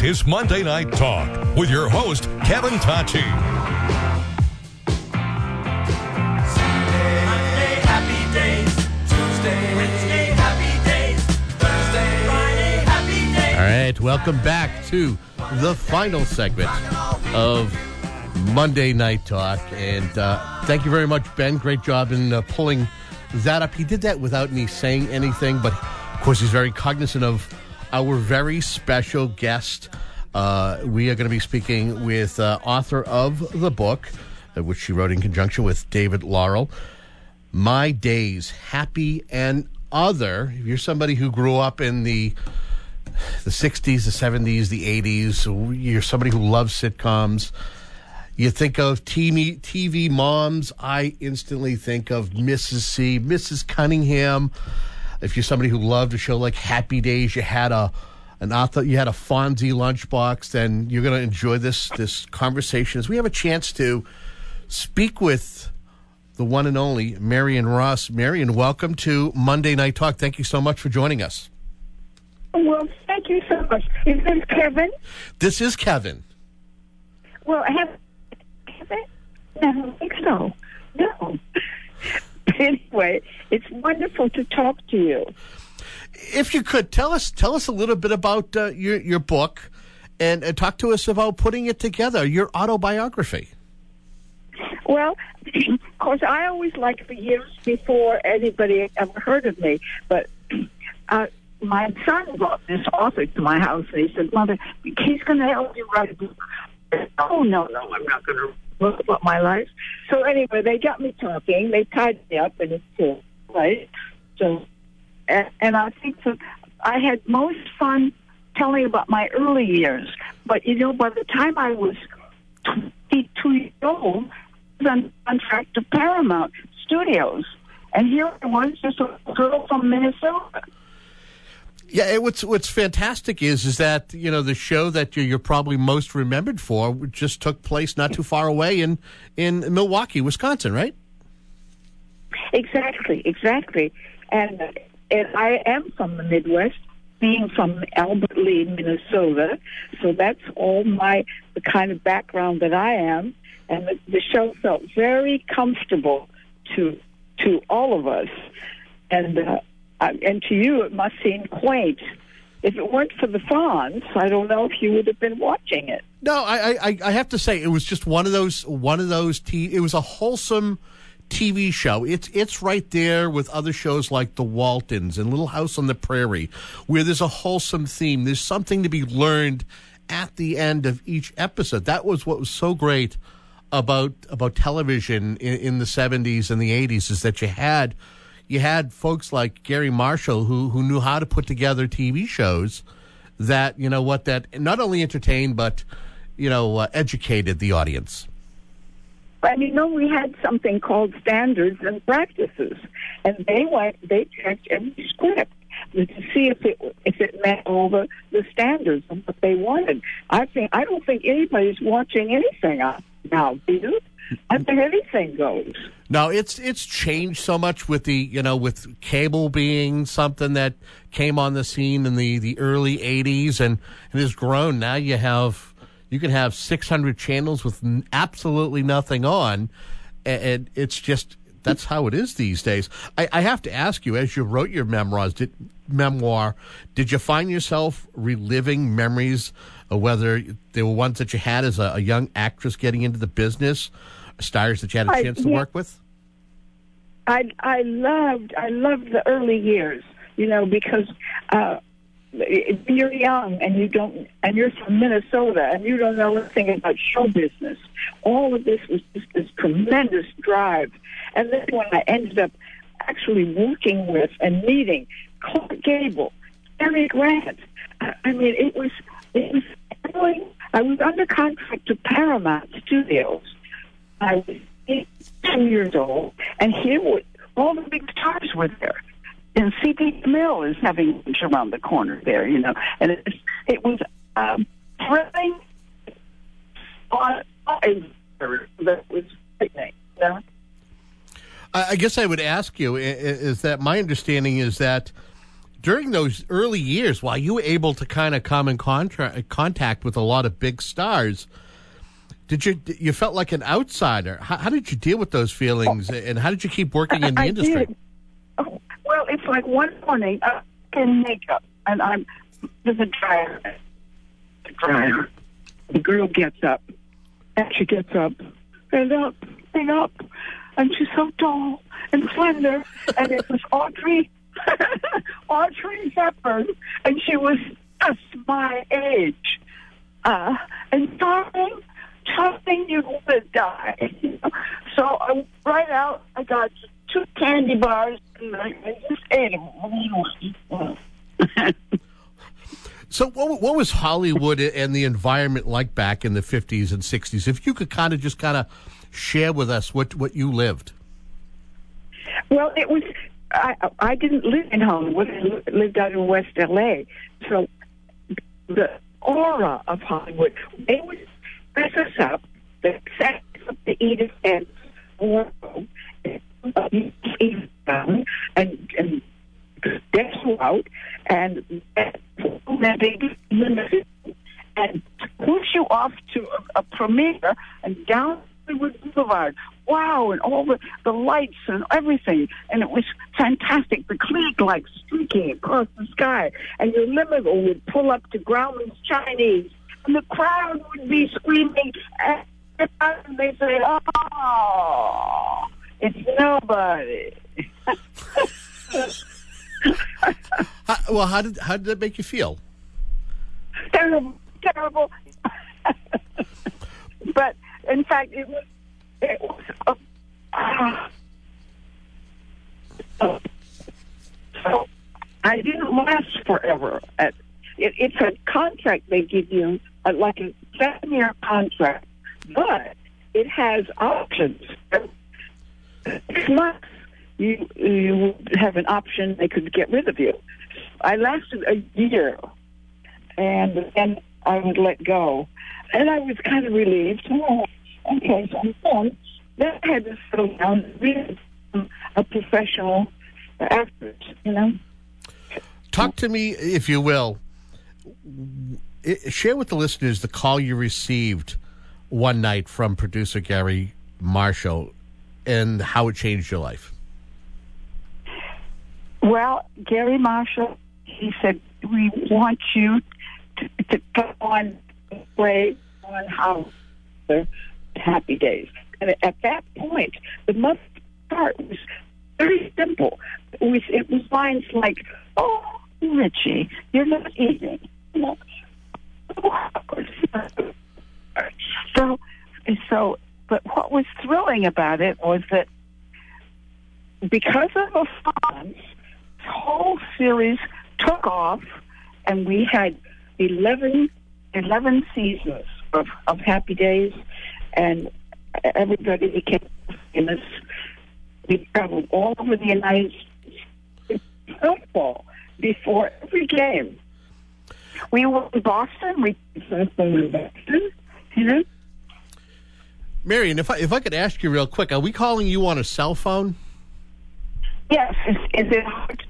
is Monday Night Talk with your host, Kevin Tachi. Monday, happy days. Tuesday, Wednesday, happy days. Thursday, Friday, happy days. All right, welcome back to the final segment of Monday Night Talk. And thank you very much, Ben. Great job in pulling that up. He did that without me saying anything, but of course he's very cognizant of our very special guest. We are going to be speaking with author of the book, which she wrote in conjunction with David Laurel, My Days, Happy and Other. If you're somebody who grew up in the 60s, the 70s, the 80s, you're somebody who loves sitcoms, you think of TV moms, I instantly think of Mrs. C, Mrs. Cunningham. If you're somebody who loved a show like Happy Days, you had a Fonzie lunchbox, then you're going to enjoy this conversation as we have a chance to speak with the one and only Marion Ross. Marion, welcome to Monday Night Talk. Thank you so much for joining us. Well, thank you so much. Is this Kevin? This is Kevin. Well, Kevin? I don't think so. No. Anyway, it's wonderful to talk to you. If you could, tell us a little bit about your book and talk to us about putting it together, your autobiography. Well, of course, I always liked the years before anybody ever heard of me, but my son brought this author to my house, and he said, Mother, he's going to help you write a book. Oh, no, I'm not going to look about my life. So anyway, they got me talking. They tied me up, and it's cool, right? So, and I think that I had most fun telling about my early years. But, by the time I was 22 years old, I was on contract to Paramount Studios. And here I was, just a girl from Minnesota. Yeah, what's fantastic is that, the show that you're probably most remembered for just took place not too far away in Milwaukee, Wisconsin, right? Exactly. And I am from the Midwest, being from Albert Lea, Minnesota. So that's all the kind of background that I am. And the show felt very comfortable to all of us. And to you, it must seem quaint. If it weren't for the Fonz, I don't know if you would have been watching it. No, I have to say it was just one of those. It was a wholesome TV show. It's right there with other shows like The Waltons and Little House on the Prairie, where there's a wholesome theme. There's something to be learned at the end of each episode. That was what was so great about television in the 70s and the 80s, is that you had folks like Gary Marshall who knew how to put together TV shows that, that not only entertained, but, educated the audience. And we had something called standards and practices, and they checked every script to see if it met all the standards of what they wanted. I don't think anybody's watching anything now, do you? I think anything goes. No, it's changed so much with with cable being something that came on the scene in the early 80s and has grown. Now you can have 600 channels with absolutely nothing on, and it's just, that's how it is these days. I have to ask you, as you wrote your memoir, did you find yourself reliving memories of whether they were ones that you had as a young actress getting into the business, stars that you had a chance to work with? I loved the early years, because you're young and you're from Minnesota and you don't know anything about show business. All of this was just this tremendous drive. And then when I ended up actually working with and meeting Clark Gable, Cary Grant, it was really, I was under contract to Paramount Studios. I was 2 years old, and all the big stars were there. And C.P. Mill is having lunch around the corner there, And it was thrilling. That was frightening, I guess I would ask you, is that my understanding is that during those early years, while you were able to kind of come in contact with a lot of big stars, did you felt like an outsider? How did you deal with those feelings, and how did you keep working in the industry? Did. Oh, well, it's like one morning, I'm in makeup, and there's a dryer. The girl gets up, and she gets up, and up, and she's so tall and slender, and it was Audrey Hepburn, and she was just my age. And darling, you would die. So I right out, I got 2 candy bars, and I just ate them. So what was Hollywood and the environment like back in the 50s and 60s? If you could kind of share with us what you lived. Well, it was, I didn't live in Hollywood. I lived out in West L.A. So the aura of Hollywood, they would dress us up, they set us up to Edith and wardrobe, and deck you out, and and push you off to a premiere and down Hollywood Boulevard. Wow, and all the lights and everything. And it was fantastic. The Klieg lights streaking across the sky. And your limo would pull up to Grauman's Chinese. And the crowd would be screaming. And they say, oh, it's nobody. How did that make you feel? Terrible. But in fact, it was so I didn't last forever. It's a contract they give you, like a 7-year contract, but it has options. 6 months, you have an option; they could get rid of you. I lasted a year, and then I would let go, and I was kind of relieved. Oh, okay, so then I had to settle down and be a professional actress, Talk to me, if you will. Share with the listeners the call you received one night from producer Gary Marshall and how it changed your life. Well, Gary Marshall, he said, we want you to go on and play on House Happy Days. And at that point, the month part was very simple. It was lines like, oh, Richie, you're not eating. So, but what was thrilling about it was that because of the funds, this whole series took off, and we had 11 seasons of Happy Days, and everybody became famous. We traveled all over the United States. Football before every game. We were in Boston. We were in Boston. Marion, if I could ask you real quick, are we calling you on a cell phone? Yes. Is it hard?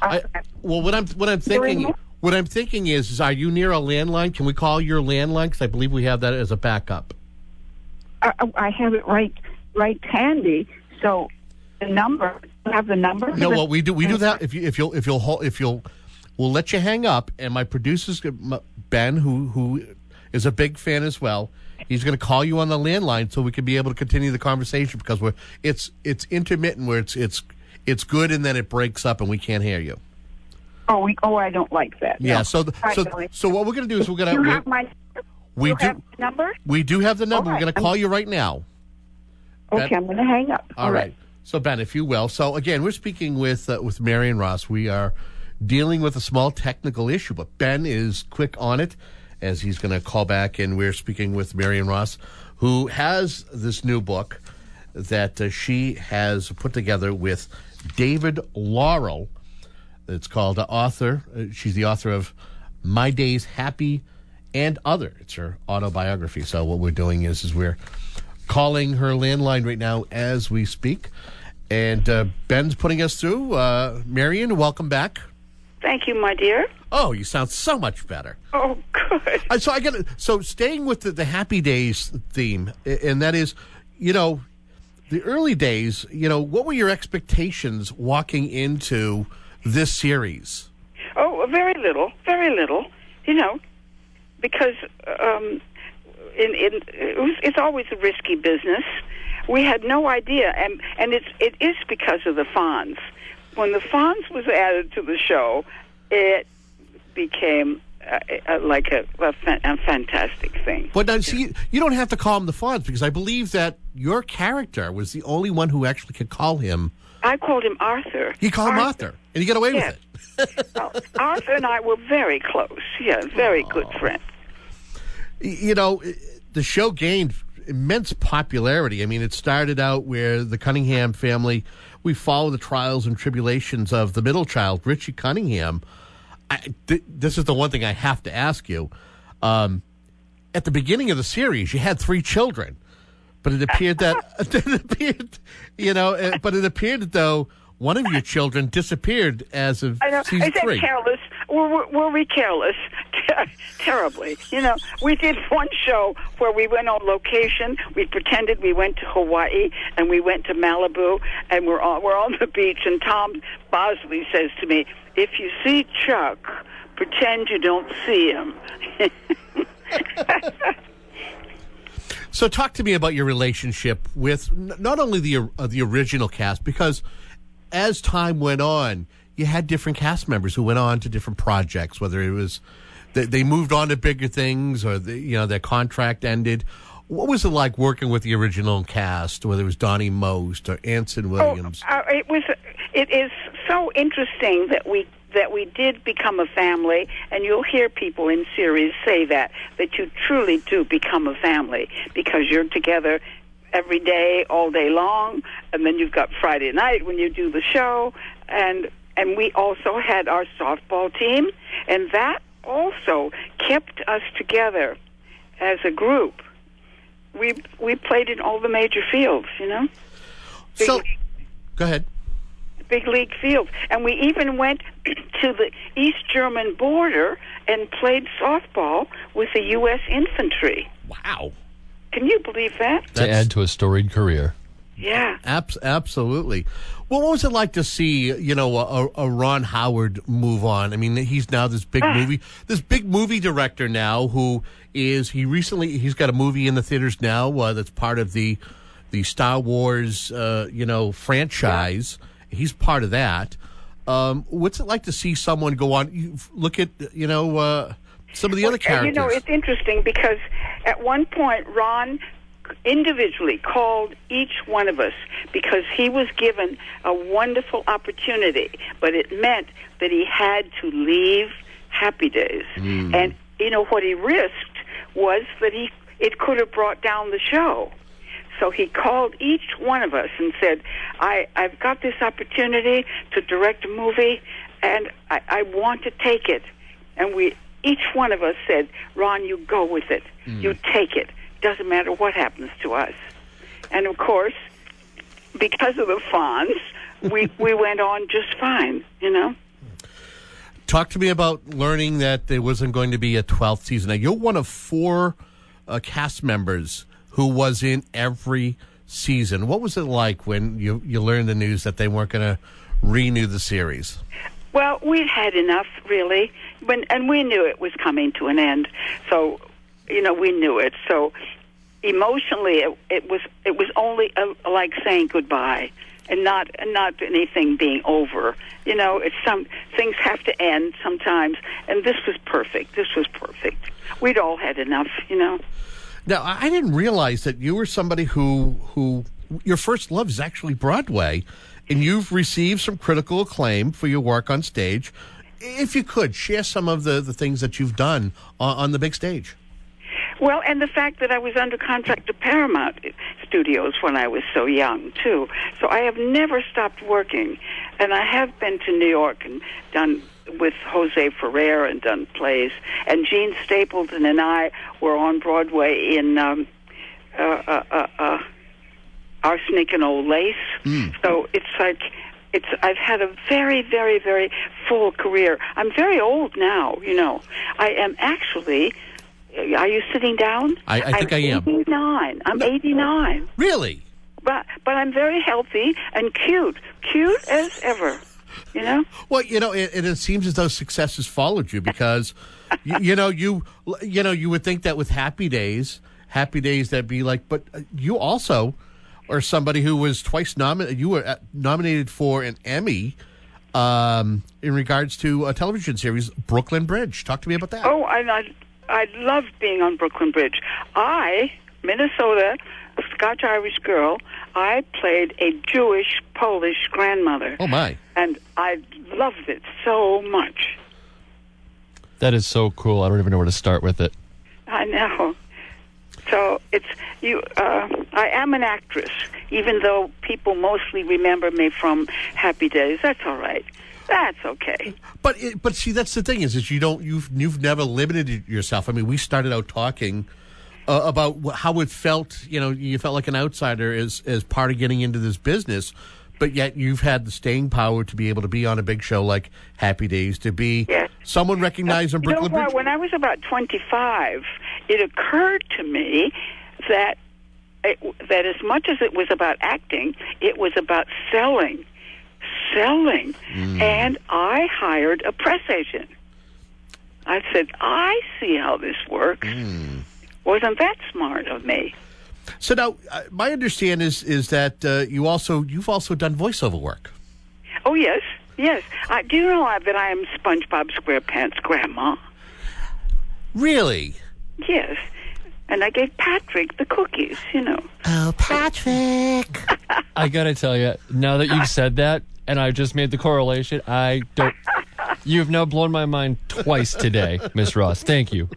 What I'm thinking is, are you near a landline? Can we call your landline? Because I believe we have that as a backup. I have it right handy. So the number. You have the number? No. Well, we do that. We'll let you hang up, and my producer's Ben, who is a big fan as well. He's going to call you on the landline so we can be able to continue the conversation, because it's intermittent, where it's good and then it breaks up and we can't hear you. Oh, I don't like that. Yeah. No. So what we're going to do is we're going to. Have the number? We do have the number. Right. We're going to call you right now. Okay, Ben? I'm going to hang up. All right. So Ben, if you will. So again, we're speaking with Marion Ross. We are dealing with a small technical issue, but Ben is quick on it, as he's going to call back, and we're speaking with Marion Ross, who has this new book that she has put together with David Laurel. It's called she's the author of My Days Happy and Other. It's her autobiography. So what we're doing is we're calling her landline right now as we speak. And Ben's putting us through. Marion, welcome back. Thank you, my dear. Oh, you sound so much better. Oh, good. So I get it. So staying with the Happy Days theme, and that is, the early days. What were your expectations walking into this series? Oh, very little. Because it's always a risky business. We had no idea, and it is because of the Fonz. When the Fonz was added to the show, it became like a fantastic thing. But now, see, you don't have to call him the Fonz, because I believe that your character was the only one who actually could call him. I called him Arthur. You called him Arthur, and you got away with it. Well, Arthur and I were very close. Yeah, very good friends. The show gained immense popularity. I mean, it started out where the Cunningham family, we follow the trials and tribulations of the middle child, Richie Cunningham. This is the one thing I have to ask you. At the beginning of the series, you had 3 children, but it appeared that it appeared though one of your children disappeared as of season 3. Careless? Were we careless? Terribly. We did one show where we went on location. We pretended we went to Hawaii, and we went to Malibu, and we're on the beach, and Tom Bosley says to me, "If you see Chuck, pretend you don't see him." So talk to me about your relationship with not only the original cast, because as time went on, you had different cast members who went on to different projects, whether it was they moved on to bigger things or their contract ended. What was it like working with the original cast, whether it was Donnie Most or Anson Williams? It is so interesting that we did become a family, and you'll hear people in series say that you truly do become a family, because you're together every day, all day long, and then you've got Friday night when you do the show, and we also had our softball team, and that also kept us together as a group. We played in all the major fields, So, go ahead. Big league fields. And we even went to the East German border and played softball with the U.S. infantry. Wow. Can you believe that? To add to a storied career. Yeah. Absolutely. Well, what was it like to see, a Ron Howard move on? I mean, he's now this big movie director now he's got a movie in the theaters now that's part of the Star Wars, franchise. Yeah. He's part of that. What's it like to see someone go on? You look at, some of the other characters. It's interesting because at one point, Ron individually called each one of us because he was given a wonderful opportunity, but it meant that he had to leave Happy Days. And, what he risked was that it could have brought down the show. So he called each one of us and said, I've got this opportunity to direct a movie, and I want to take it. And each one of us said, Ron, you go with it. You take it. Doesn't matter what happens to us. And, of course, because of the Fonz, we went on just fine, Talk to me about learning that there wasn't going to be a 12th season. Now, you're one of 4 cast members who was in every season. What was it like when you learned the news that they weren't going to renew the series? Well, we'd had enough, really, and we knew it was coming to an end. So, we knew it. So, emotionally, it was only like saying goodbye, and not anything being over. It's things have to end sometimes, and this was perfect. We'd all had enough, Now, I didn't realize that you were somebody who your first love is actually Broadway, and you've received some critical acclaim for your work on stage. If you could, share some of the things that you've done on the big stage. Well, and the fact that I was under contract to Paramount Studios when I was so young, too. So I have never stopped working. And I have been to New York and done with Jose Ferrer and done plays. And Gene Stapleton and I were on Broadway in Arsenic and Old Lace. So it's like I've had a very, very, very full career. I'm very old now, you know. I am actually. Are you sitting down? I think I am. 89. I'm 89. Really? But I'm very healthy and cute as ever. You know. Well, you know, it seems as though success has followed you because, you would think that with Happy Days that'd be like, but you also are somebody who was twice nominated. You were nominated for an Emmy in regards to a television series, Brooklyn Bridge. Talk to me about that. Oh, I loved being on Brooklyn Bridge. Minnesota, Scotch-Irish girl, I played a Jewish Polish grandmother. Oh, my. And I loved it so much. That is so cool. I don't even know where to start with it. I know. So it's you. I am an actress, even though people mostly remember me from Happy Days. That's all right. That's okay. But see, that's the thing is you've never limited yourself. I mean, we started out talking about how it felt. You know, you felt like an outsider as part of getting into this business, but yet you've had the staying power to be able to be on a big show like Happy Days, to be someone recognized on Brooklyn Bridge. When I was about 25, it occurred to me that as much as it was about acting, it was about selling. And I hired a press agent. I said, I see how this works. Wasn't that smart of me? So now, my understanding is that you've also done voiceover work. Oh, yes. Do you know that I am SpongeBob SquarePants' grandma? Really? Yes. And I gave Patrick the cookies, you know. Oh, Patrick. I got to tell you, now that you've said that, and I just made the correlation, you've now blown my mind twice today, Miss Ross. Thank you.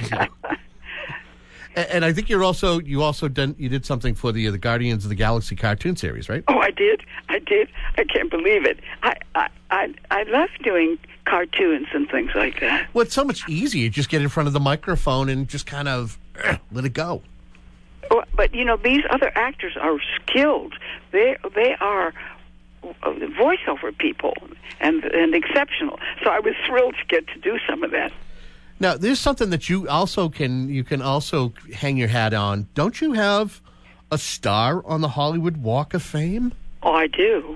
And I think you did something for the Guardians of the Galaxy cartoon series, right? Oh, I did. I can't believe it. I love doing cartoons and things like that. Well, it's so much easier. You just get in front of the microphone and just kind of let it go. Oh, but you know, these other actors are skilled. They are voiceover people and exceptional. So I was thrilled to get to do some of that. Now, there's something that you can also hang your hat on. Don't you have a star on the Hollywood Walk of Fame? Oh, I do.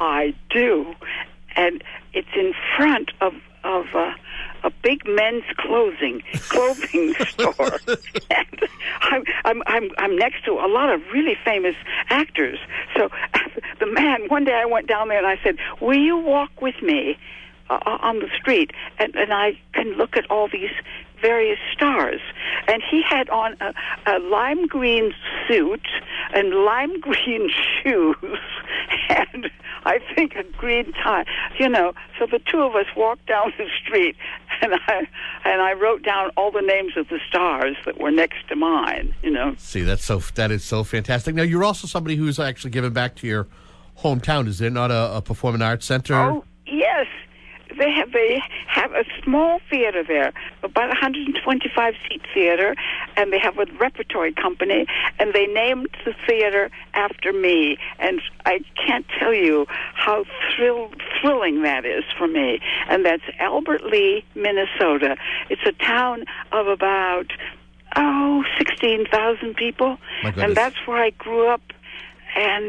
And it's in front of a big men's clothing store. And I'm next to a lot of really famous actors. So the man, one day I went down there and I said, "Will you walk with me on the street, and I can look at all these various stars?" And he had on a lime green suit and lime green shoes and I think a green tie, you know. So the two of us walked down the street, and I wrote down all the names of the stars that were next to mine, you know. See, that is so fantastic. Now, you're also somebody who's actually given back to your hometown. Is there not a performing arts center? Oh, yes. They have a small theater there, about 125-seat theater, and they have a repertory company, and they named the theater after me. And I can't tell you how thrilling that is for me. And that's Albert Lee, Minnesota. It's a town of about 16,000 people, and that's where I grew up, and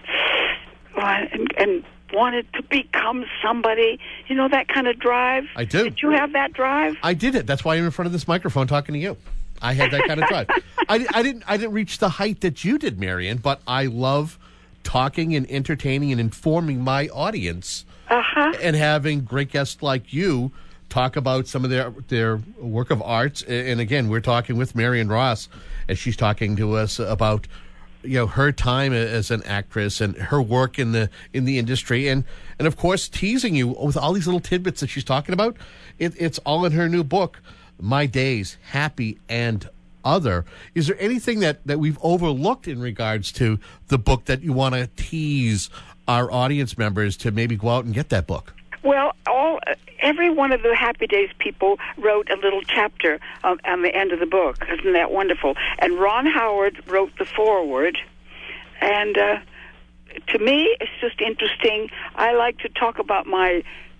wanted to become somebody. You know that kind of drive? I do. Did you have that drive? I did it. That's why I'm in front of this microphone talking to you. I had that kind of drive. I didn't reach the height that you did, Marion, but I love talking and entertaining and informing my audience. And having great guests like you talk about some of their work of arts. And again, we're talking with Marion Ross as she's talking to us about her time as an actress and her work in the industry, and of course teasing you with all these little tidbits that she's talking about. It's all in her new book, My Days, Happy and Other. Is there anything that we've overlooked in regards to the book that you want to tease our audience members to maybe go out and get that book? Well, every one of the Happy Days people wrote a little chapter on the end of the book. Isn't that wonderful? And Ron Howard wrote the foreword, and to me, it's just interesting. I like to talk about my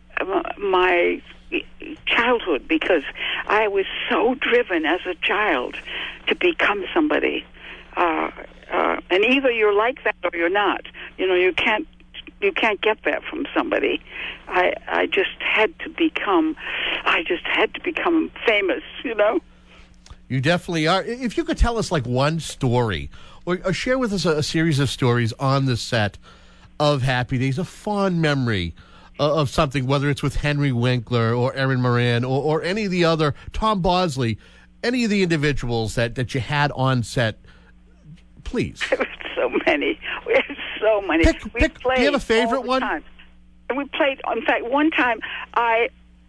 childhood because I was so driven as a child to become somebody. And either you're like that or you're not. You can't get that from somebody. I just had to become famous. You definitely are. If you could tell us like one story, or share with us a series of stories on the set of Happy Days, a fond memory of something, whether it's with Henry Winkler or Erin Moran or any of the other, Tom Bosley, any of the individuals that you had on set, please. So many. We had so many. Do you have a favorite one? Time. And we played, in fact, one time I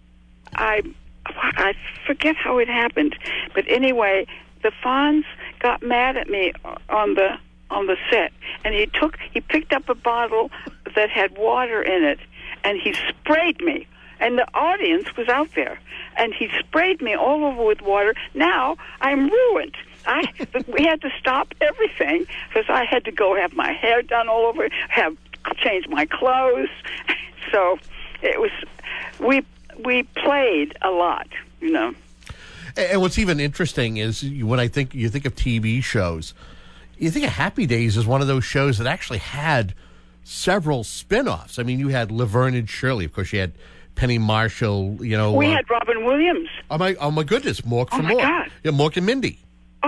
forget how it happened, but anyway, the Fonz got mad at me on the set, and he picked up a bottle that had water in it, and he sprayed me, and the audience was out there, and he sprayed me all over with water. Now I'm ruined. We had to stop everything because I had to go have my hair done all over, change my clothes. So it was we played a lot, And what's even interesting is when you think of TV shows, you think of Happy Days as one of those shows that actually had several spin-offs. I mean, you had Laverne and Shirley. Of course, you had Penny Marshall. We had Robin Williams. Oh my goodness, Mork from my Mork. God. Yeah, Mork and Mindy.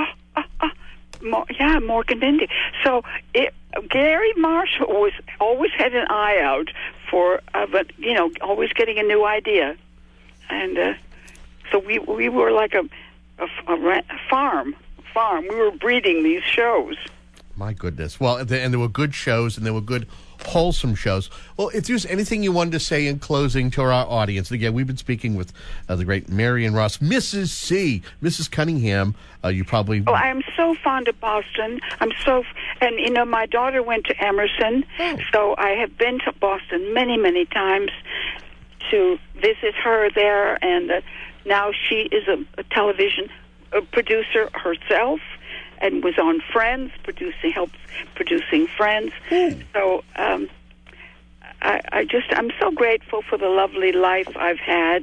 Mork and Mindy. So Gary Marshall always had an eye out for, always getting a new idea, and so we were like a farm. We were breeding these shows. My goodness. Well, and there were good shows, and there were good, wholesome shows. Well, if there's anything you wanted to say in closing to our audience, and again, we've been speaking with the great Marion Ross, Mrs. C, Mrs. Cunningham. You probably... Oh, I am so fond of Boston. And my daughter went to Emerson, so I have been to Boston many, many times to visit her there, and now she is a television producer herself, and was on Friends, helped producing Friends. So I'm so grateful for the lovely life I've had.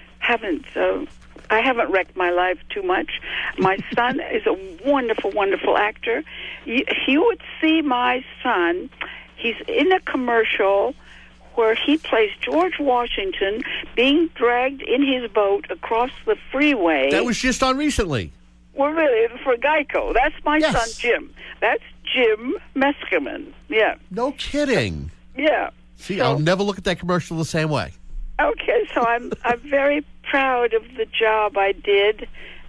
I haven't wrecked my life too much. My son is a wonderful, wonderful actor. You would see my son. He's in a commercial where he plays George Washington being dragged in his boat across the freeway. That was just on recently. Well, really, for Geico. That's my Yes. son, Jim. That's Jim Meskerman. Yeah. No kidding. Yeah. See, So- I'll never look at that commercial the same way. Okay, so I'm very proud of the job I did.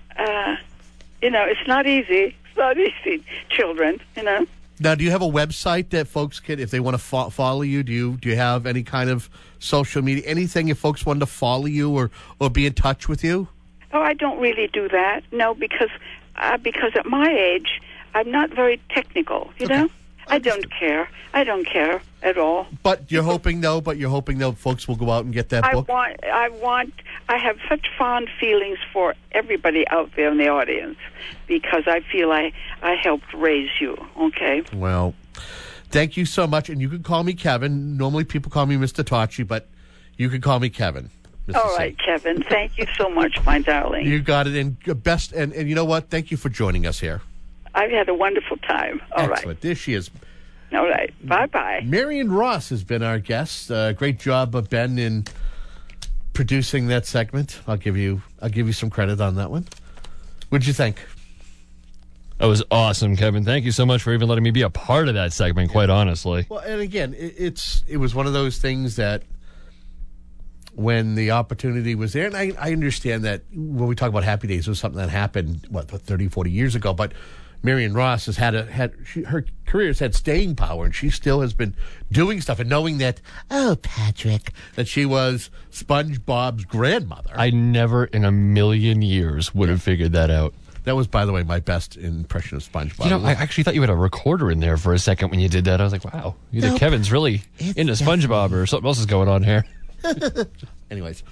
It's not easy. It's not easy, children. Now, do you have a website that folks can, if they want to follow you, do you have any kind of social media, anything if folks want to follow you or be in touch with you? Oh, I don't really do that. No, because at my age, I'm not very technical. You know, I don't care. I don't care at all. But you're hoping though. Folks will go out and get that book. I have such fond feelings for everybody out there in the audience because I feel I helped raise you. Okay. Well, thank you so much, and you can call me Kevin. Normally, people call me Mr. Tachi, but you can call me Kevin. Mr. All right, Kevin. Thank you so much, my darling. You got it. And best. And you know what? Thank you for joining us here. I've had a wonderful time. All right. Excellent. There she is. All right. Bye-bye. Marion Ross has been our guest. Great job, Ben, in producing that segment. I'll give you some credit on that one. What'd you think? That was awesome, Kevin. Thank you so much for even letting me be a part of that segment, quite honestly. Well, and again, it was one of those things that when the opportunity was there, and I understand that when we talk about Happy Days, it was something that happened, 30, 40 years ago, but Marion Ross has her career has had staying power, and she still has been doing stuff. And knowing that, Patrick, that she was SpongeBob's grandmother. I never in a million years would have figured that out. That was, by the way, my best impression of SpongeBob. You know, I actually thought you had a recorder in there for a second when you did that. I was like, wow, either Kevin's really into SpongeBob or something else is going on here. Anyways,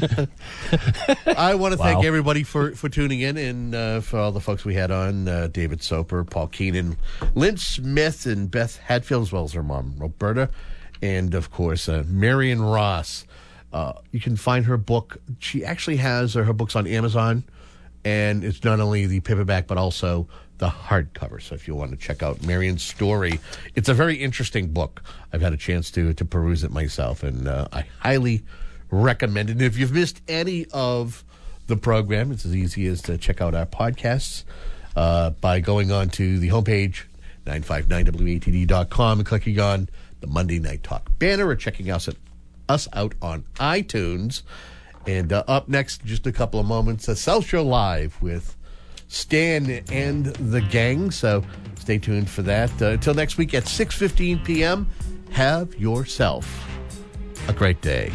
I want to thank everybody for tuning in, and for all the folks we had on, David Soper, Paul Keenan, Lynn Smith, and Beth Hatfield, as well as her mom, Roberta, and, of course, Marion Ross. You can find her book. She actually has her books on Amazon, and it's not only the paperback, but also the hardcover. So if you want to check out Marion's story, it's a very interesting book. I've had a chance to peruse it myself, and I highly recommend it. And if you've missed any of the program, it's as easy as to check out our podcasts by going on to the homepage, 959watd.com, and clicking on the Monday Night Talk banner, or checking us out on iTunes. And up next, just a couple of moments, South Shore Live with Stan and the gang. So stay tuned for that. Until next week at 6:15 p.m., have yourself a great day.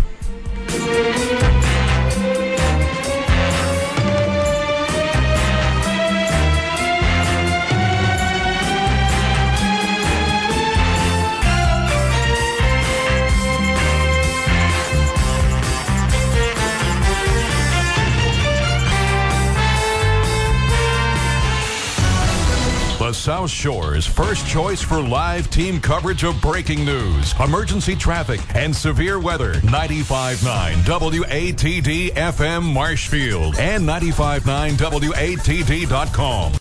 The South Shore's first choice for live team coverage of breaking news, emergency traffic, and severe weather. 95.9 WATD FM Marshfield and 95.9WATD.com.